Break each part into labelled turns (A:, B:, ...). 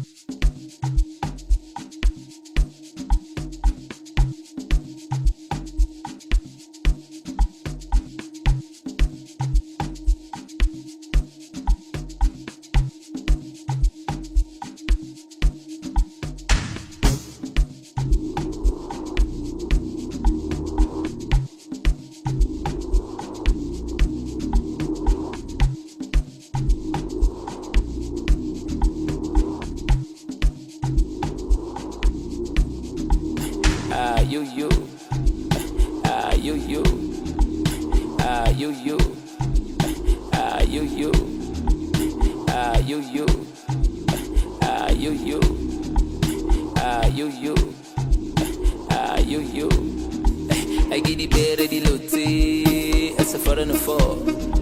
A: I get the bed ready lote, as a foreign fall.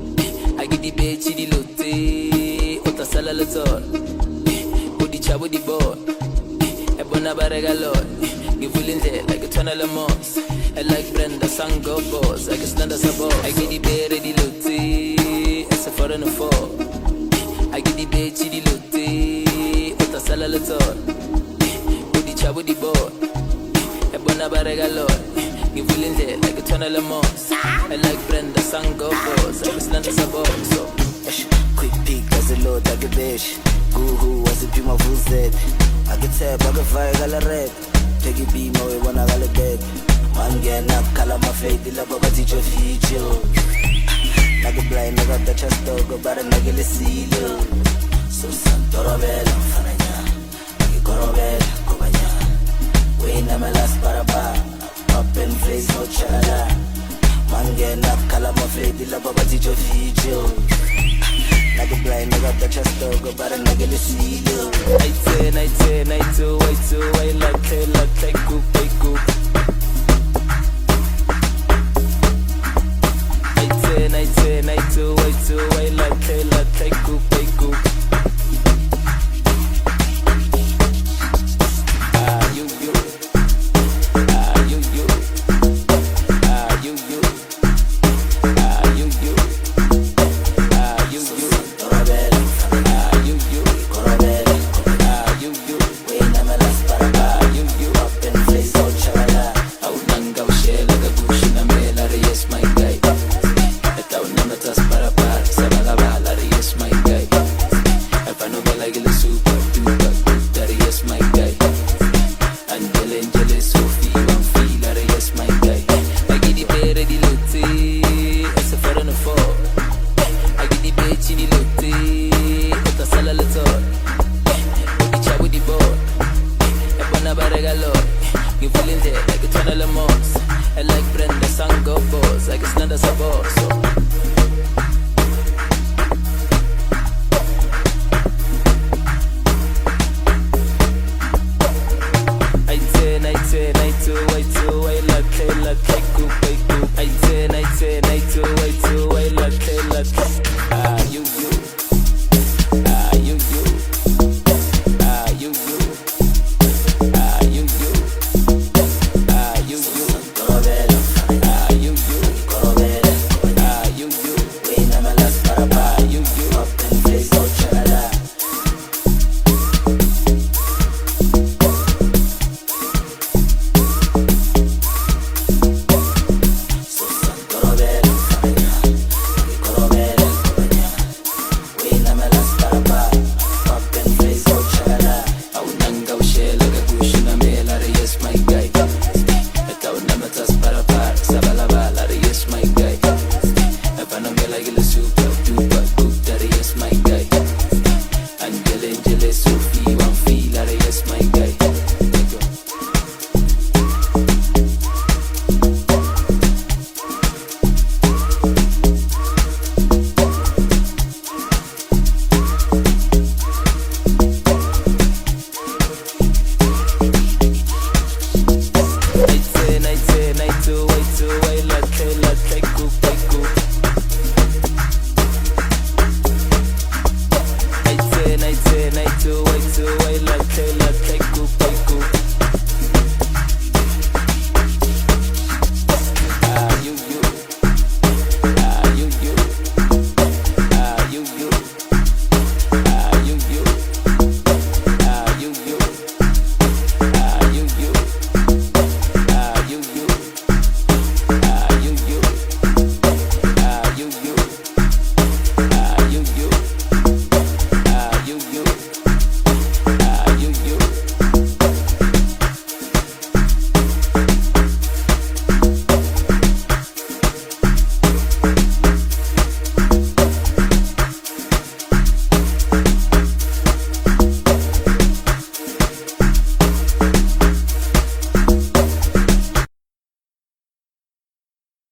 A: I get the bed chidi lote, ota sala lator. Udi chabo di ball, ebona barega lord. Give willing there like a tunnel of moss. I like Brenda Sango boss, I can stand as a boss. I get the bed ready lote, as a foreign fall. I get the bed chidi lote, ota sala lator. Udi chabo di ball, ebona barega lord. Give willing there like a tunnel of moss. I like Brenda Sango boss, I can stand as a boss. So
B: quick peek as a load, I get bish. Goo as a puma full set. I get tap, I get fire, I get red. Take it beam away when I got a bed. Man get up, color my face, the love of a teacher feature. Naga blind, I got the chest dog, but I naga the seal. So Santoro Bella, Fananya, Nagikoro Bella, Kobanya. Wait, I'm a last paraba. Up and face, no chala. Man get up, color my face, the love of a teacher feature. Naga blind, I got the chest dog, but I naga the seal.
A: Night two, I like goop, goop. Night two, I like goop, goop. Give feeling there like a tunnel of moss. I like Brenda Sango boss, I can stand as a boss.